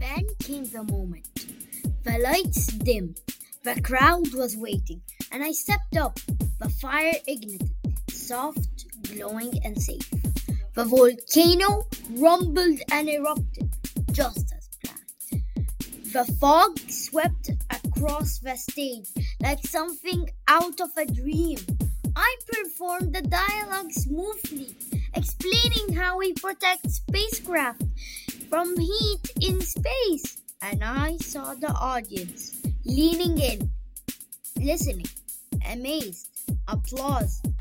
Then came the moment. The lights dimmed, the crowd was waiting, and I stepped up. The fire ignited, soft, glowing, and safe. The volcano rumbled and erupted, just as planned. The fog swept across the stage like something out of a dream. I performed the dialogue smoothly, explaining how we protect spacecraft from heat in space. And I saw the audience leaning in, listening, amazed, applause.